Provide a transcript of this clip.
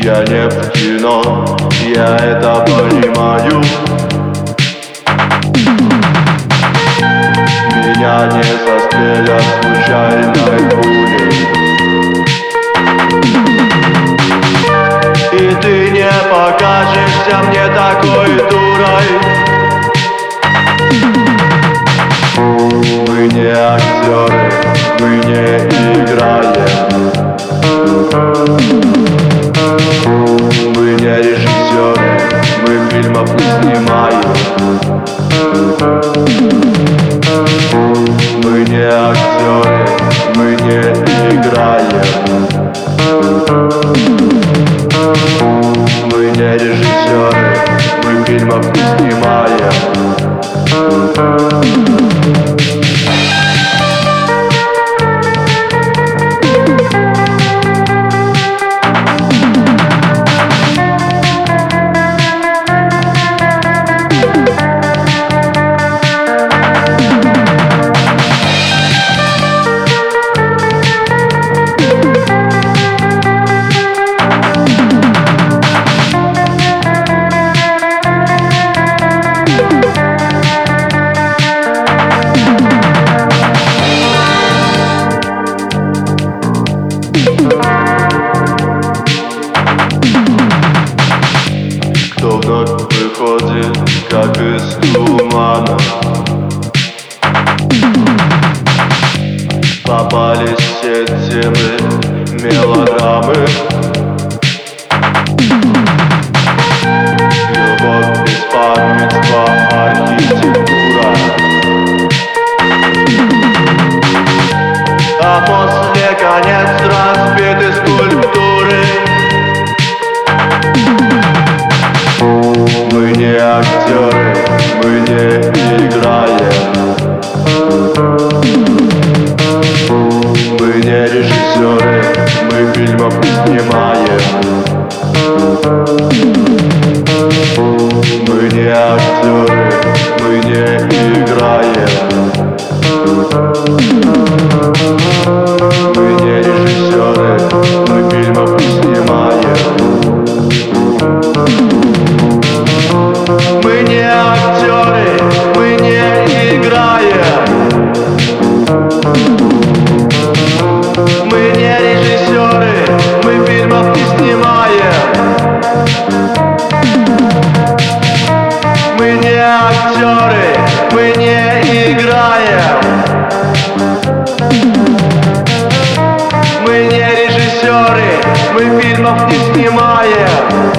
Я не в кино, я это понимаю. Меня не застрелят случайной пулей, и ты не покажешься мне такой дурой. Мы не актеры, мы не играем. Мы не режиссеры, мы фильмов не снимаем. Мы не актеры, мы не играем. Мы не режиссеры, мы фильмов не снимаем. Кто вновь выходит, как из тумана? Попались все темы мелодрамы. Любовь, беспамятство, архитектура. А после конец разбиты скульптуры. Мы не актеры, мы не играем. Мы не режиссеры, мы фильмов не снимаем. Мы не актеры, мы не играем. Мы не режиссеры, мы фильмов не снимаем. Мы не актеры, мы не играем. Мы не режиссеры, мы фильмов не снимаем. Мы не актеры, мы не играем. Мы не режиссеры, мы фильмов не снимаем.